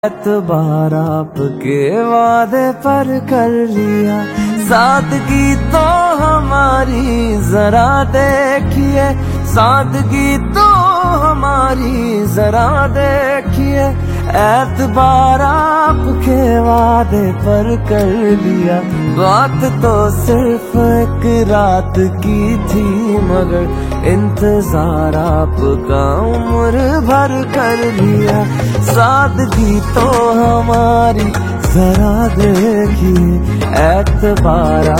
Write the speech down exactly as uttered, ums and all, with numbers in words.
एतबार आपके वादे पर कर लिया, सादगी तो हमारी जरा देखिए, सादगी तो हमारी जरा देखिए। एतबार आपके वादे पर कर लिया, बात तो सिर्फ एक रात की थी, मगर इंतजार आपका उम्र भर कर लिया। सादगी तो हमारी जरा देखिए, एतबार